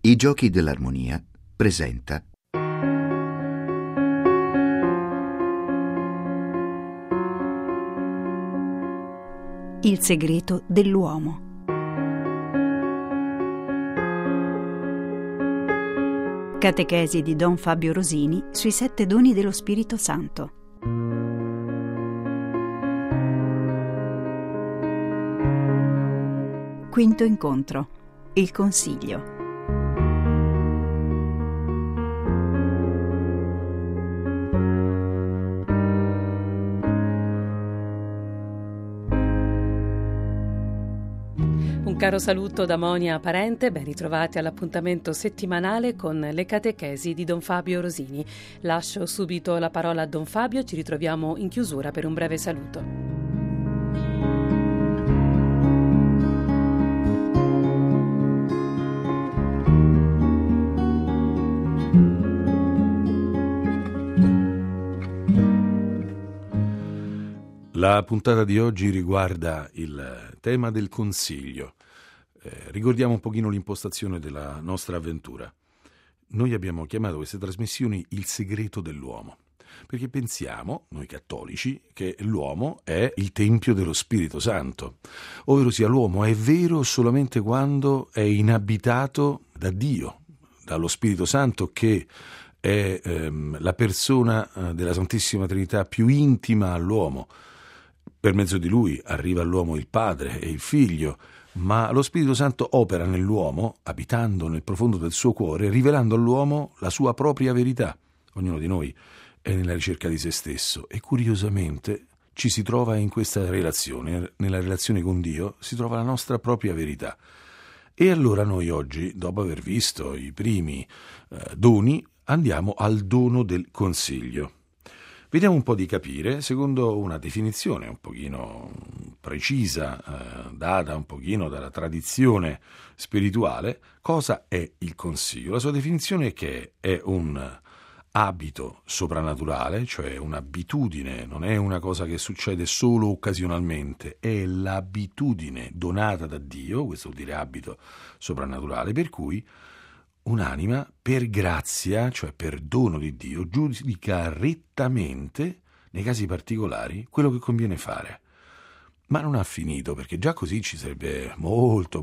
I Giochi dell'Armonia presenta Il segreto dell'uomo. Catechesi di Don Fabio Rosini sui 7 doni dello Spirito Santo. Quinto incontro. Il consiglio. Un caro saluto da Monia Parente, ben ritrovati all'appuntamento settimanale con le catechesi di Don Fabio Rosini. Lascio subito la parola a Don Fabio, ci ritroviamo in chiusura per un breve saluto. La puntata di oggi riguarda il tema del consiglio. Ricordiamo un pochino l'impostazione della nostra avventura. Noi abbiamo chiamato queste trasmissioni il segreto dell'uomo, perché pensiamo, noi cattolici, che l'uomo è il tempio dello Spirito Santo, ovvero sia l'uomo è vero solamente quando è inabitato da Dio, dallo Spirito Santo che è la persona della Santissima Trinità più intima all'uomo. Per mezzo di lui arriva all'uomo il Padre e il Figlio, ma lo Spirito Santo opera nell'uomo, abitando nel profondo del suo cuore, rivelando all'uomo la sua propria verità. Ognuno di noi è nella ricerca di se stesso e curiosamente ci si trova in questa relazione, nella relazione con Dio, si trova la nostra propria verità. E allora noi oggi, dopo aver visto i primi doni, andiamo al dono del consiglio. Vediamo un po' di capire, secondo una definizione un pochino precisa, data un pochino dalla tradizione spirituale, cosa è il consiglio. La sua definizione è che è un abito soprannaturale, cioè un'abitudine, non è una cosa che succede solo occasionalmente, è l'abitudine donata da Dio, questo vuol dire abito soprannaturale, per cui un'anima, per grazia, cioè per dono di Dio, giudica rettamente, nei casi particolari, quello che conviene fare. Ma non ha finito, perché già così ci sarebbe molto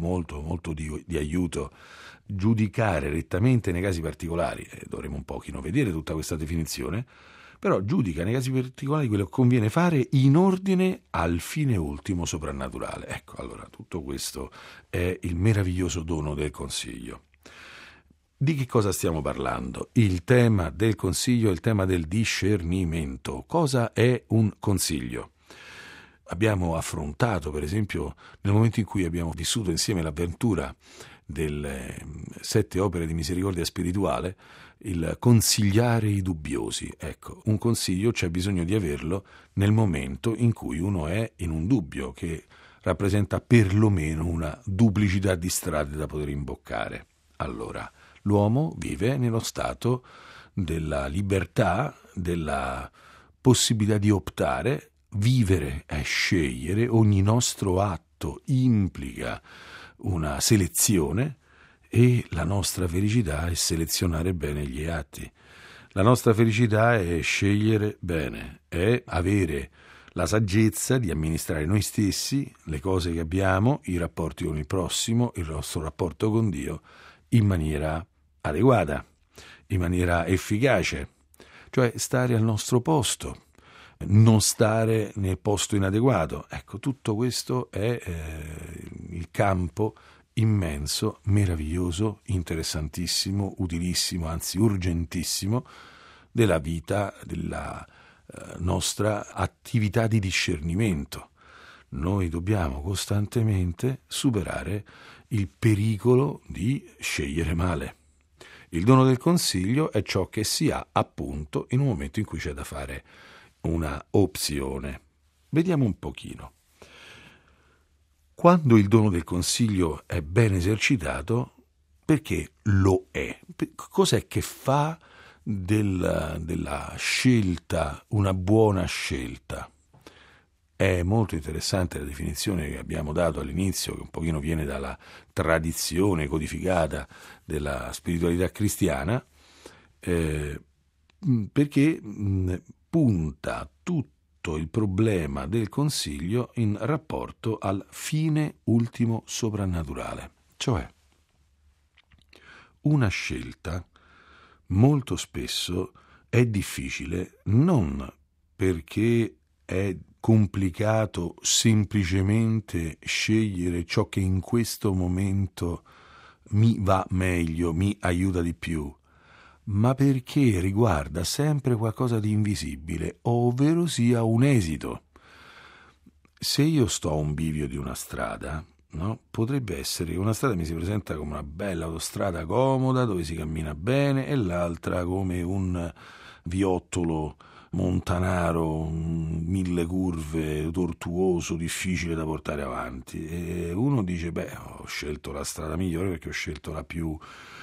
di aiuto. Giudicare rettamente nei casi particolari, dovremo un pochino vedere tutta questa definizione, però giudica nei casi particolari quello che conviene fare in ordine al fine ultimo soprannaturale. Ecco, allora, tutto questo è il meraviglioso dono del consiglio. Di che cosa stiamo parlando? Il tema del consiglio è il tema del discernimento. Cosa è un consiglio? Abbiamo affrontato, per esempio, nel momento in cui abbiamo vissuto insieme l'avventura delle 7 opere di misericordia spirituale, il consigliare i dubbiosi. Ecco, un consiglio c'è bisogno di averlo nel momento in cui uno è in un dubbio, che rappresenta perlomeno una duplicità di strade da poter imboccare. Allora, l'uomo vive nello stato della libertà, della possibilità di optare. Vivere è scegliere, ogni nostro atto implica una selezione e la nostra felicità è selezionare bene gli atti. La nostra felicità è scegliere bene, è avere la saggezza di amministrare noi stessi, le cose che abbiamo, i rapporti con il prossimo, il nostro rapporto con Dio, in maniera adeguata, in maniera efficace, cioè stare al nostro posto, non stare nel posto inadeguato. Ecco, tutto questo è il campo immenso, meraviglioso, interessantissimo, utilissimo, anzi urgentissimo della vita, della nostra attività di discernimento. Noi dobbiamo costantemente superare il pericolo di scegliere male. Il dono del consiglio è ciò che si ha appunto in un momento in cui c'è da fare una opzione. Vediamo un pochino. Quando il dono del consiglio è ben esercitato, perché lo è? Cos'è che fa della scelta una buona scelta? È molto interessante la definizione che abbiamo dato all'inizio, che un pochino viene dalla tradizione codificata della spiritualità cristiana, perché punta tutto il problema del consiglio in rapporto al fine ultimo soprannaturale, cioè una scelta molto spesso è difficile non perché è complicato semplicemente scegliere ciò che in questo momento mi va meglio, mi aiuta di più, ma perché riguarda sempre qualcosa di invisibile, ovvero sia un esito. Se io sto a un bivio di una strada, no? Potrebbe essere che una strada mi si presenta come una bella autostrada comoda dove si cammina bene e l'altra come un viottolo montanaro, 1000 curve, tortuoso, difficile da portare avanti, e uno dice ho scelto la strada migliore perché ho scelto la più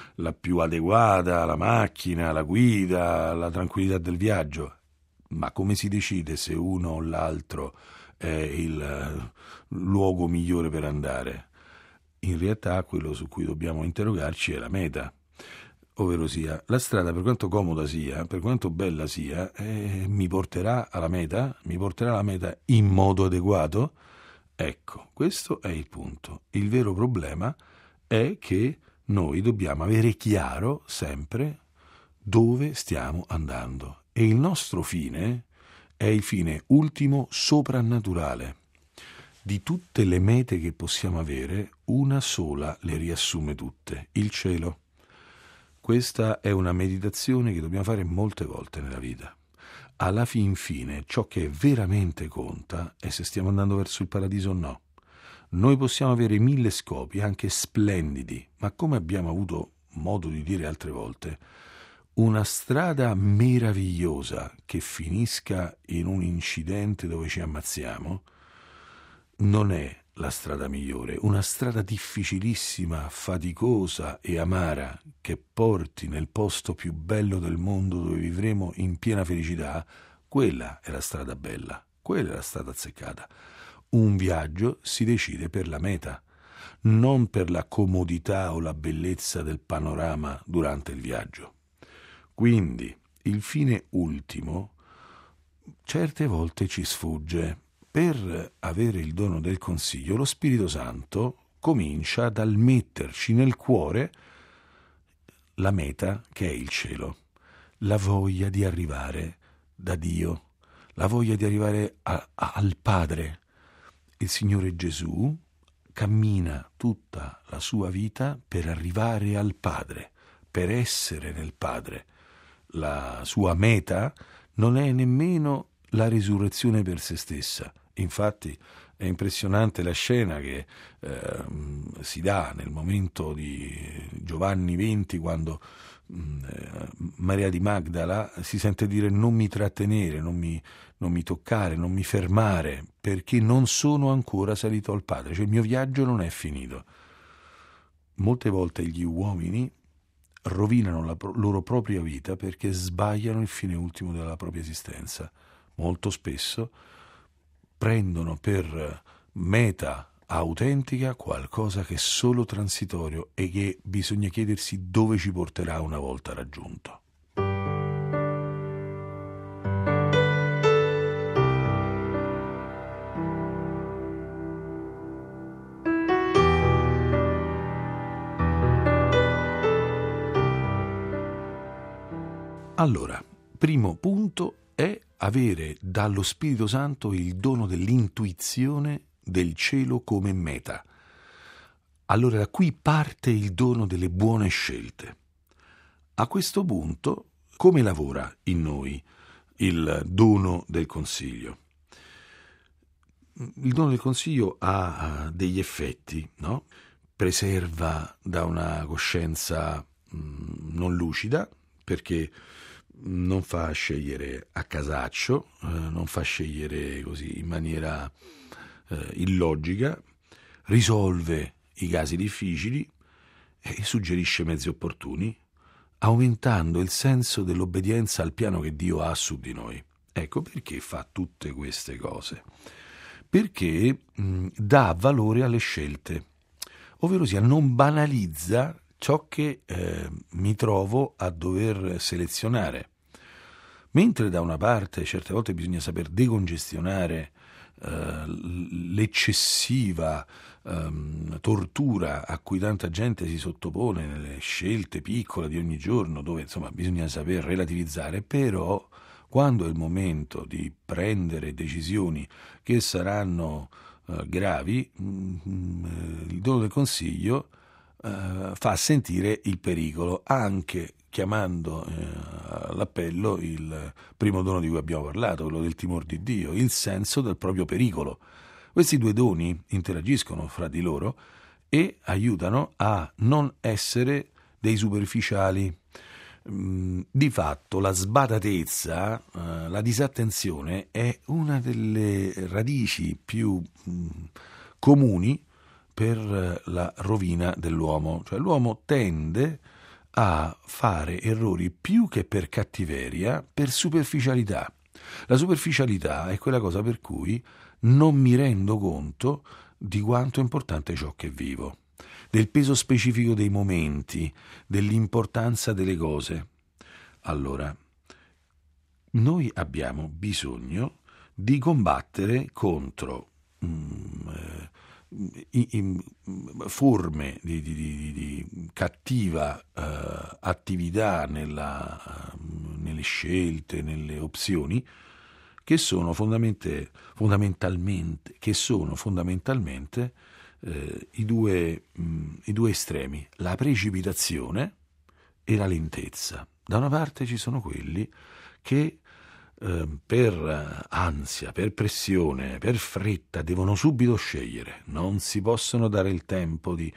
adeguata alla macchina, alla guida, alla tranquillità del viaggio. Ma come si decide se uno o l'altro è il luogo migliore per andare? In realtà quello su cui dobbiamo interrogarci è la meta, ovvero sia la strada, per quanto comoda sia, per quanto bella sia, mi porterà alla meta? Mi porterà alla meta in modo adeguato? Ecco, questo è il punto. Il vero problema è che noi dobbiamo avere chiaro sempre dove stiamo andando, e il nostro fine è il fine ultimo soprannaturale. Di tutte le mete che possiamo avere, una sola le riassume tutte: il cielo. Questa è una meditazione che dobbiamo fare molte volte nella vita. Alla fin fine, ciò che veramente conta è se stiamo andando verso il paradiso o no. Noi possiamo avere 1000 scopi, anche splendidi, ma come abbiamo avuto modo di dire altre volte, una strada meravigliosa che finisca in un incidente dove ci ammazziamo non è la strada migliore. Una strada difficilissima, faticosa e amara che porti nel posto più bello del mondo dove vivremo in piena felicità, quella è la strada bella, quella è la strada azzeccata. Un viaggio si decide per la meta, non per la comodità o la bellezza del panorama durante il viaggio. Quindi il fine ultimo certe volte ci sfugge. Per avere il dono del consiglio, lo Spirito Santo comincia dal metterci nel cuore la meta che è il cielo, la voglia di arrivare da Dio, la voglia di arrivare al Padre. Il Signore Gesù cammina tutta la sua vita per arrivare al Padre, per essere nel Padre. La sua meta non è nemmeno la risurrezione per se stessa. Infatti è impressionante la scena che si dà nel momento di Giovanni 20, quando Maria di Magdala si sente dire: non mi trattenere, non mi toccare, non mi fermare, perché non sono ancora salito al Padre, cioè il mio viaggio non è finito. Molte volte gli uomini rovinano la loro propria vita perché sbagliano il fine ultimo della propria esistenza. Molto spesso prendono per meta autentica qualcosa che è solo transitorio e che bisogna chiedersi dove ci porterà una volta raggiunto. Allora, primo punto è avere dallo Spirito Santo il dono dell'intuizione del cielo come meta. Allora da qui parte il dono delle buone scelte. A questo punto, come lavora in noi il dono del consiglio? Il dono del consiglio ha degli effetti, no? Preserva da una coscienza non lucida, perché non fa scegliere a casaccio, non fa scegliere così in maniera illogica, risolve i casi difficili e suggerisce mezzi opportuni, aumentando il senso dell'obbedienza al piano che Dio ha su di noi. Ecco perché fa tutte queste cose. perché dà valore alle scelte, ovvero sia non banalizza ciò che mi trovo a dover selezionare. Mentre da una parte certe volte bisogna saper decongestionare l'eccessiva tortura a cui tanta gente si sottopone nelle scelte piccole di ogni giorno, dove insomma bisogna saper relativizzare, però quando è il momento di prendere decisioni che saranno gravi, il dono del consiglio fa sentire il pericolo, anche chiamando all'appello il primo dono di cui abbiamo parlato, quello del timore di Dio, il senso del proprio pericolo. Questi due doni interagiscono fra di loro e aiutano a non essere dei superficiali. Di fatto la sbadatezza, la disattenzione è una delle radici più comuni per la rovina dell'uomo. Cioè l'uomo tende a fare errori più che per cattiveria, per superficialità. La superficialità è quella cosa per cui non mi rendo conto di quanto è importante ciò che vivo, del peso specifico dei momenti, dell'importanza delle cose. Allora, noi abbiamo bisogno di combattere contro forme di cattiva attività nelle scelte, nelle opzioni, che sono fondamentalmente i due estremi, la precipitazione e la lentezza. Da una parte ci sono quelli che per ansia, per pressione, per fretta devono subito scegliere, non si possono dare il tempo di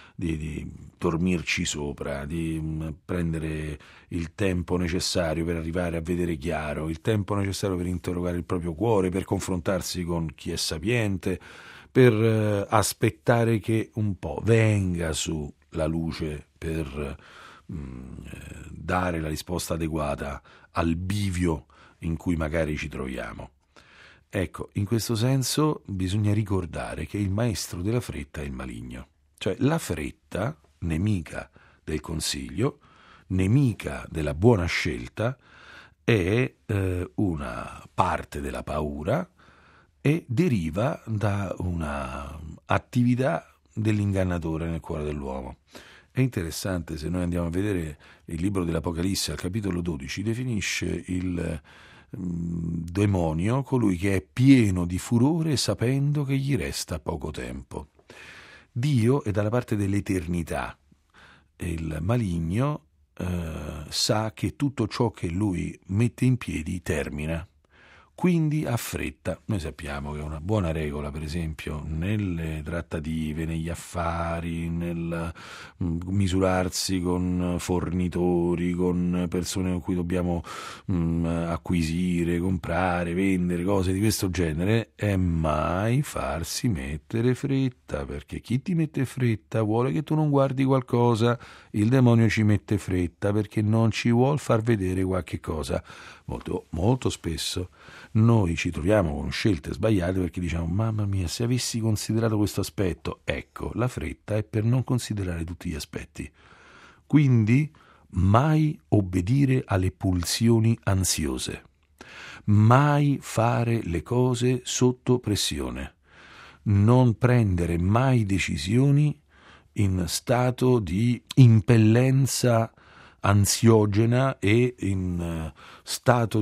dormirci sopra, di prendere il tempo necessario per arrivare a vedere chiaro, il tempo necessario per interrogare il proprio cuore, per confrontarsi con chi è sapiente, per aspettare che un po' venga su la luce per dare la risposta adeguata al bivio in cui magari ci troviamo. Ecco, in questo senso bisogna ricordare che il maestro della fretta è il maligno. Cioè la fretta, nemica del consiglio, nemica della buona scelta, è una parte della paura e deriva da una attività dell'ingannatore nel cuore dell'uomo. È interessante, se noi andiamo a vedere il libro dell'Apocalisse, al capitolo 12, definisce il demonio colui che è pieno di furore sapendo che gli resta poco tempo. Dio è dalla parte dell'eternità e il maligno sa che tutto ciò che lui mette in piedi termina, quindi ha fretta. Noi sappiamo che è una buona regola, per esempio, nelle trattative, negli affari, nel misurarsi con fornitori, con persone con cui dobbiamo acquisire, comprare, vendere, cose di questo genere, è mai farsi mettere fretta, perché chi ti mette fretta vuole che tu non guardi qualcosa, il demonio ci mette fretta perché non ci vuol far vedere qualche cosa. Molto, molto spesso noi ci troviamo con scelte sbagliate perché diciamo: mamma mia, se avessi considerato questo aspetto. Ecco, la fretta è per non considerare tutti gli aspetti. Quindi mai obbedire alle pulsioni ansiose, mai fare le cose sotto pressione, non prendere mai decisioni in stato di impellenza ansiogena e in stato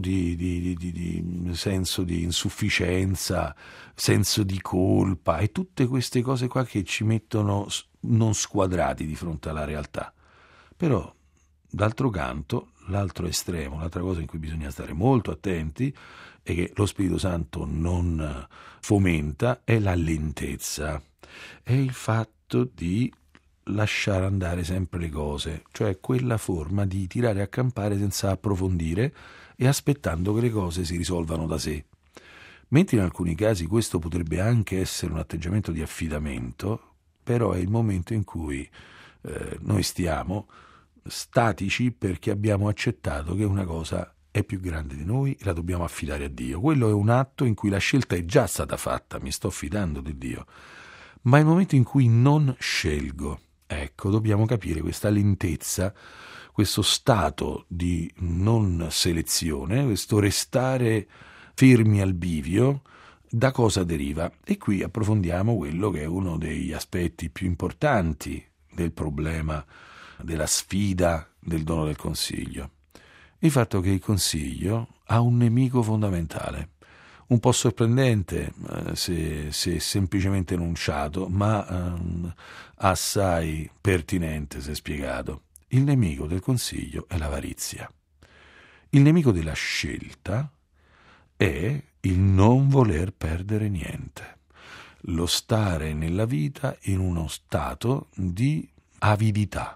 di senso di insufficienza, senso di colpa e tutte queste cose qua che ci mettono non squadrati di fronte alla realtà. Però, d'altro canto, l'altro estremo, l'altra cosa in cui bisogna stare molto attenti e che lo Spirito Santo non fomenta è la lentezza, è il fatto di lasciare andare sempre le cose, cioè quella forma di tirare a campare senza approfondire e aspettando che le cose si risolvano da sé. Mentre in alcuni casi questo potrebbe anche essere un atteggiamento di affidamento, però è il momento in cui noi stiamo statici perché abbiamo accettato che una cosa è più grande di noi e la dobbiamo affidare a Dio. Quello è un atto in cui la scelta è già stata fatta, mi sto fidando di Dio. Ma nel momento in cui non scelgo, ecco, dobbiamo capire questa lentezza, questo stato di non selezione, questo restare fermi al bivio, da cosa deriva? E qui approfondiamo quello che è uno degli aspetti più importanti del problema, della sfida del dono del consiglio. Il fatto che il consiglio ha un nemico fondamentale, un po' sorprendente se semplicemente enunciato, ma assai pertinente se spiegato. Il nemico del consiglio è l'avarizia. Il nemico della scelta è il non voler perdere niente, lo stare nella vita in uno stato di avidità,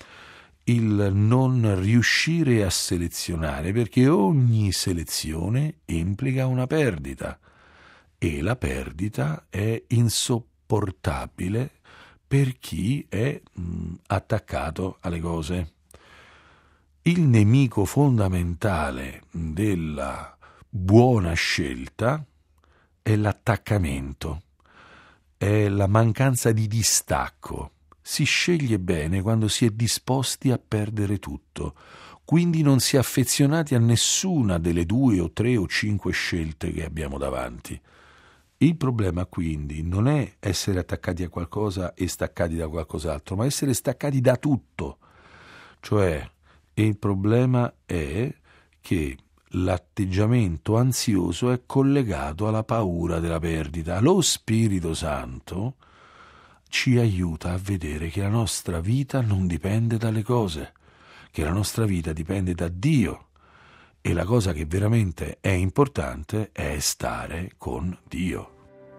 il non riuscire a selezionare, perché ogni selezione implica una perdita e la perdita è insopportabile per chi è attaccato alle cose. Il nemico fondamentale della buona scelta è l'attaccamento, è la mancanza di distacco. Si sceglie bene quando si è disposti a perdere tutto, quindi non si è affezionati a nessuna delle 2 o 3 o 5 scelte che abbiamo davanti. Il problema quindi non è essere attaccati a qualcosa e staccati da qualcos'altro, ma essere staccati da tutto. Cioè, il problema è che l'atteggiamento ansioso è collegato alla paura della perdita. Lo Spirito Santo ci aiuta a vedere che la nostra vita non dipende dalle cose, che la nostra vita dipende da Dio, e la cosa che veramente è importante è stare con Dio.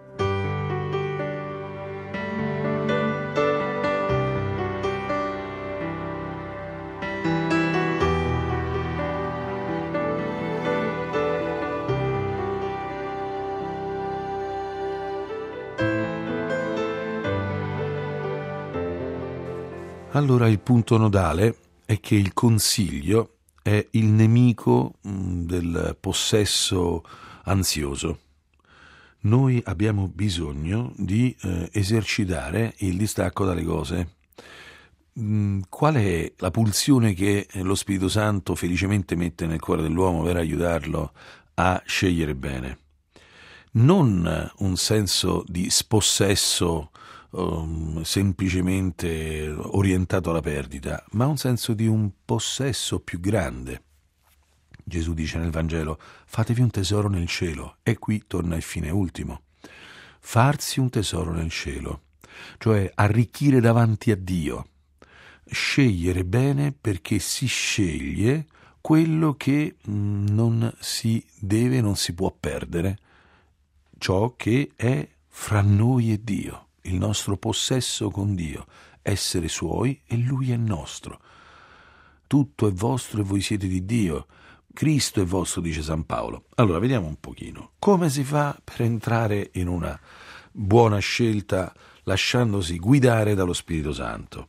Allora il punto nodale è che il consiglio è il nemico del possesso ansioso. Noi abbiamo bisogno di esercitare il distacco dalle cose. Qual è la pulsione che lo Spirito Santo felicemente mette nel cuore dell'uomo per aiutarlo a scegliere bene? Non un senso di spossesso semplicemente orientato alla perdita, ma un senso di un possesso più grande. Gesù dice nel Vangelo: fatevi un tesoro nel cielo, e qui torna il fine ultimo. Farsi un tesoro nel cielo, cioè arricchire davanti a Dio, scegliere bene, perché si sceglie quello che non si deve, non si può perdere, ciò che è fra noi e Dio, il nostro possesso con Dio, essere Suoi e Lui è nostro. Tutto è vostro e voi siete di Dio. Cristo è vostro, dice San Paolo. Allora, vediamo un pochino come si fa per entrare in una buona scelta lasciandosi guidare dallo Spirito Santo.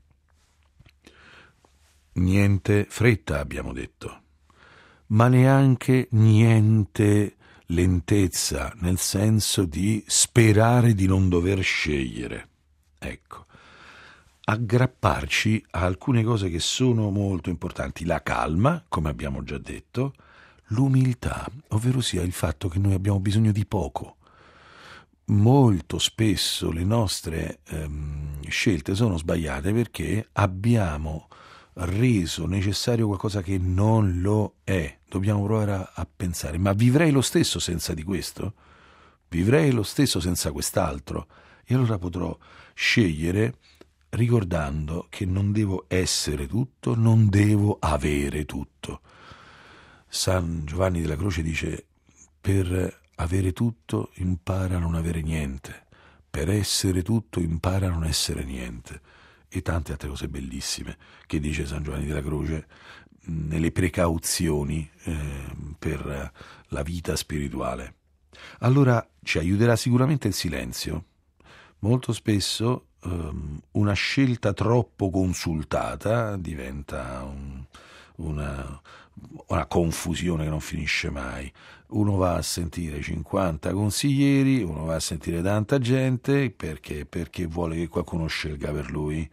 Niente fretta, abbiamo detto, ma neanche niente lentezza, nel senso di sperare di non dover scegliere. Ecco, aggrapparci a alcune cose che sono molto importanti: la calma, come abbiamo già detto, l'umiltà, ovvero sia il fatto che noi abbiamo bisogno di poco. Molto spesso le nostre scelte sono sbagliate perché abbiamo reso necessario qualcosa che non lo è. Dobbiamo provare a pensare: ma vivrei lo stesso senza di questo? Vivrei lo stesso senza quest'altro? E allora potrò scegliere ricordando che non devo essere tutto, non devo avere tutto. San Giovanni della Croce dice: per avere tutto impara a non avere niente, per essere tutto impara a non essere niente. E tante altre cose bellissime che dice San Giovanni della Croce nelle precauzioni per la vita spirituale. Allora ci aiuterà sicuramente il silenzio. Molto spesso una scelta troppo consultata diventa una confusione che non finisce mai. Uno va a sentire 50 consiglieri, uno va a sentire tanta gente perché vuole che qualcuno scelga per lui.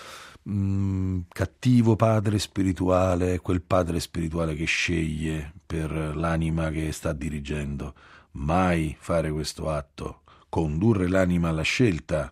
Cattivo padre spirituale, quel padre spirituale che sceglie per l'anima che sta dirigendo. Mai fare questo atto, condurre l'anima alla scelta,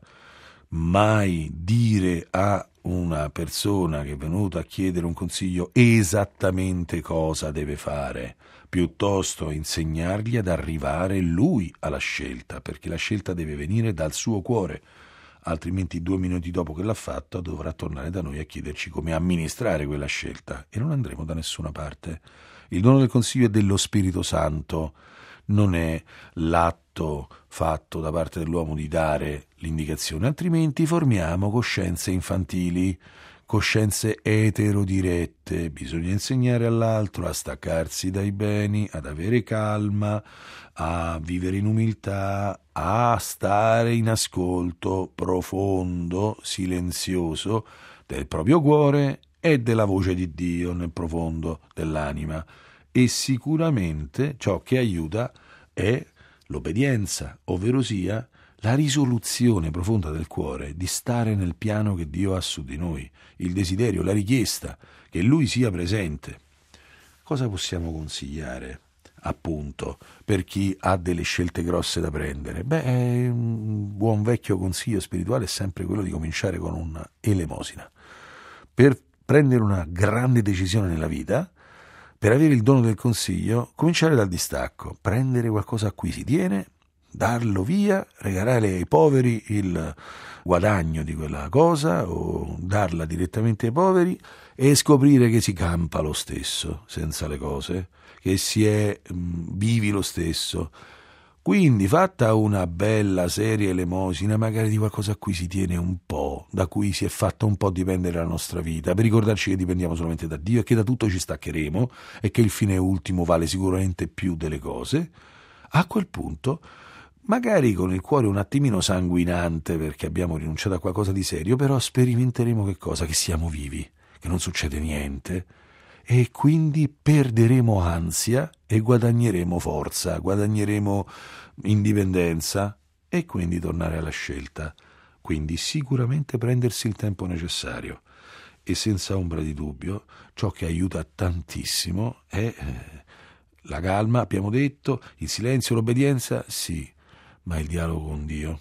mai dire a una persona che è venuta a chiedere un consiglio esattamente cosa deve fare, piuttosto insegnargli ad arrivare lui alla scelta, perché la scelta deve venire dal suo cuore, altrimenti 2 minuti dopo che l'ha fatto dovrà tornare da noi a chiederci come amministrare quella scelta e non andremo da nessuna parte. Il dono del consiglio è dello Spirito Santo, non è l'atto fatto da parte dell'uomo di dare l'indicazione, altrimenti formiamo coscienze infantili, coscienze eterodirette. Bisogna insegnare all'altro a staccarsi dai beni, ad avere calma, a vivere in umiltà, a stare in ascolto profondo, silenzioso del proprio cuore e della voce di Dio nel profondo dell'anima. E sicuramente ciò che aiuta è l'obbedienza, ovverosia la risoluzione profonda del cuore di stare nel piano che Dio ha su di noi, il desiderio, la richiesta che Lui sia presente. Cosa possiamo consigliare, appunto, per chi ha delle scelte grosse da prendere? Un buon vecchio consiglio spirituale è sempre quello di cominciare con una elemosina. Per prendere una grande decisione nella vita, per avere il dono del consiglio, cominciare dal distacco, prendere qualcosa a cui si tiene, darlo via, regalare ai poveri il guadagno di quella cosa o darla direttamente ai poveri e scoprire che si campa lo stesso senza le cose, che si è vivi lo stesso. Quindi fatta una bella seria elemosina, magari di qualcosa a cui si tiene un po', da cui si è fatta un po' dipendere la nostra vita, per ricordarci che dipendiamo solamente da Dio e che da tutto ci staccheremo e che il fine ultimo vale sicuramente più delle cose, a quel punto, magari con il cuore un attimino sanguinante perché abbiamo rinunciato a qualcosa di serio, però sperimenteremo che cosa? Che siamo vivi, che non succede niente, e quindi perderemo ansia e guadagneremo forza, guadagneremo indipendenza e quindi tornare alla scelta. Quindi sicuramente prendersi il tempo necessario e senza ombra di dubbio ciò che aiuta tantissimo è la calma, abbiamo detto, il silenzio, l'obbedienza, sì, ma il dialogo con Dio,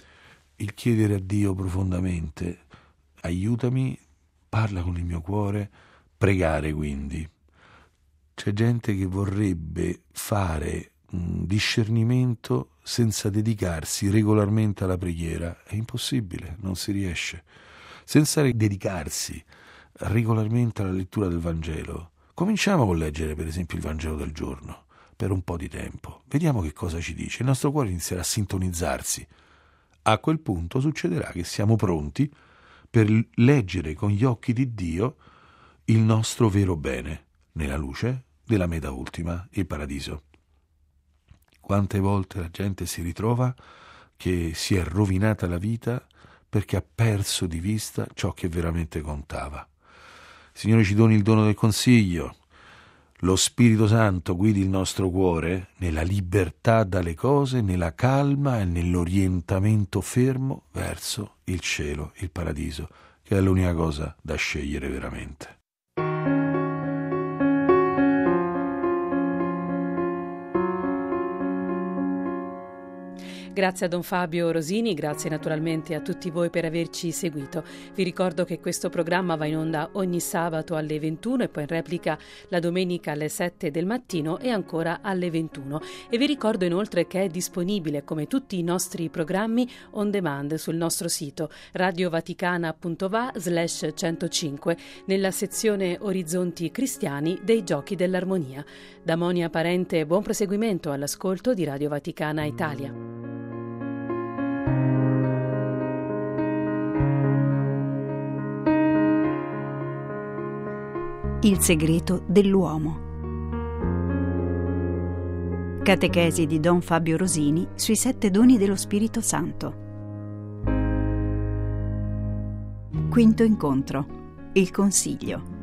il chiedere a Dio profondamente, aiutami, parla con il mio cuore, pregare quindi. C'è gente che vorrebbe fare un discernimento senza dedicarsi regolarmente alla preghiera. È impossibile, non si riesce. Senza dedicarsi regolarmente alla lettura del Vangelo. Cominciamo con leggere per esempio il Vangelo del giorno per un po' di tempo. Vediamo che cosa ci dice. Il nostro cuore inizierà a sintonizzarsi. A quel punto succederà che siamo pronti per leggere con gli occhi di Dio il nostro vero bene, nella luce della meta ultima, il paradiso. Quante volte la gente si ritrova che si è rovinata la vita perché ha perso di vista ciò che veramente contava. Signore, ci doni il dono del consiglio. Lo Spirito Santo guidi il nostro cuore nella libertà dalle cose, nella calma e nell'orientamento fermo verso il cielo, il paradiso, che è l'unica cosa da scegliere veramente. Grazie a Don Fabio Rosini, grazie naturalmente a tutti voi per averci seguito. Vi ricordo che questo programma va in onda ogni sabato alle 21 e poi in replica la domenica alle 7 del mattino e ancora alle 21. E vi ricordo inoltre che è disponibile, come tutti i nostri programmi, on demand sul nostro sito radiovaticana.va/105 nella sezione Orizzonti Cristiani dei Giochi dell'Armonia. Da Monia Parente, buon proseguimento all'ascolto di Radio Vaticana Italia. Il segreto dell'uomo. Catechesi di Don Fabio Rosini sui 7 doni dello Spirito Santo. Quinto incontro. Il consiglio.